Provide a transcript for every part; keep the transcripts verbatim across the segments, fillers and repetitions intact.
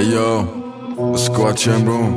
Ayo, squad champion.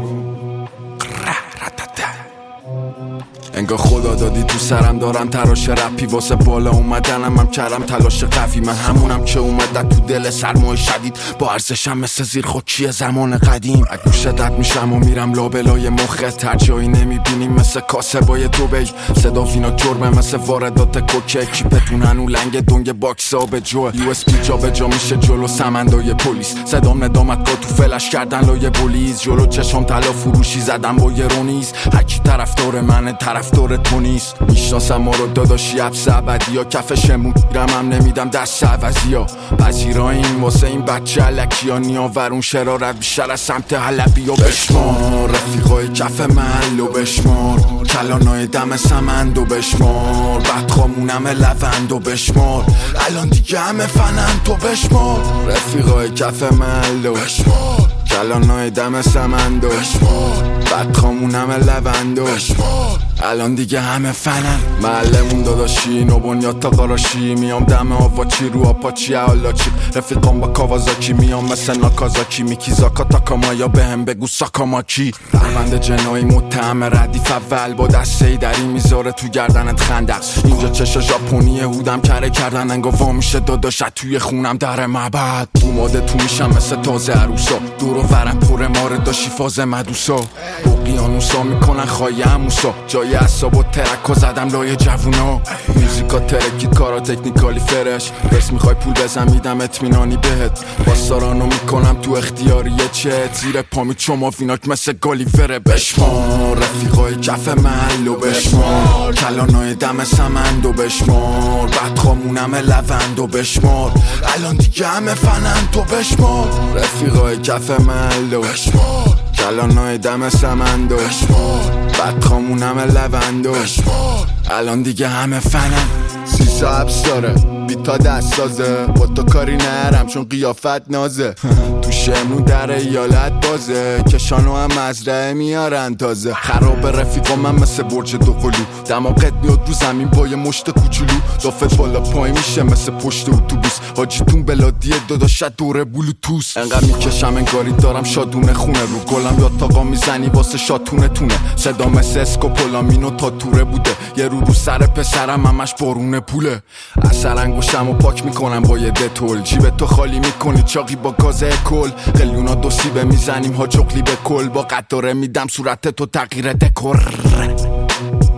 انگار خدا دادی تو سرم دارم تراش رپی واسه بالا اومدنم هم کردم تلاش قوی. من همونم که اومد تو دل سرمای شدید با ارزشم مثل زیر خاکی زمان قدیم. اگه شدت میشم و میرم لابلای مخت هر جایی نمیبینیم مثل کاسبای دوبی. صدا فینا جرمه مثل واردات کوکه کیپتون هنو لنگ دنگ باکس ها به جو یو اس پی جا به جا میشه جلو سمندای پلیس. صدام ندامت که تو فلش کردن لای بولیز جلو چشم طلا فروشی زدم با یه رونیز. هرکی طرفدار منه طرفدار تو نیست. میشناسم ما رو داداشی حبس ابدی ها کفشمون گیرم هم نمیدم دست عوضی ها. پذیراییم واسه این بچه علکی ها نیاورون شرارت بیشتر از سمت حلبی ها. بشمار رفیقای کف محل و بشمار کلانای دم سمند و بشمار بدخامونم لوند و بشمار الان دیگه همه فنن تو بشمار رفیقای کف محل و بشمار کلانای دم سمند و بشمار بدخامونم لوند و بشمار الان دیگه همه فنن. محلمون داداشی نو بنیاد تا قراشی میام دم آواچی رو آپاچی حالاچی رفیقام با کاوازاکی میام مثل ناکازاکی میکیزاکا تا کامایا بهم بگو ساکاماکی. پرونده جنایی متهم ردیف اول با دسته دری میذاره تو گردنت خندق. اینجا چشا ژاپنی هودم کره کردن انگا وا میشه داداشت توی خونم در معبد. تو ماده تو میشم مثل تازه عروسا دور و ورم پر ماره داشی فاز مدوسا. اقیانوسا میکنن خواهی هموسا جای اصاب و ترک زدم لای جوونا. موزیکا ترکید کارا تکنیکالی فرش بس میخوای پول بزن میدم اطمینانی بهت. باستارانو میکنم تو اختیاریه چت زیر پامی چما فیناک مثل گالیوره. بشمار رفیقای کف محل و بشمار کلانای دم سمند و بشمار بدخامونم لوند و بشمار الان دیگه همه فنن تو بشمار رفیقای کف محل و بشمار کلانای دم سمند و بشمار بدخامونم لوند و بشمار الان دیگه همه فنن. سیسا حبس داره بیتا دست سازه با تو کاری نرم چون قیافت نازه. تو شمرون در ایالت بازه کشانو هم مزرعه میارن تازه. خراب رفیقا من مثل برج دو قلو دماغت میاد رو زمین با یه مشت کوچولو. دافت بالا پای میشه مثل پشت اتوبوس حاجیتون بلادیه داداشت دوره بلوتوس. انقدر میکشم انگاری دارم شادونه خونه رو گلم یا تاقا میزنی واسه شاتونه تونه. صدا مثل اسکوپولامینو تا توره بوده یه رو رو سر پسرم همش بارونه پوله. اثر انگوشم و پاک میکنم با یه دتول جیب تو خالی میکنی چاقی با گازه کل. قلیونا دو سیبه میزنیم ها جغلی به کل با قطاره میدم صورت تو تغییر دکور.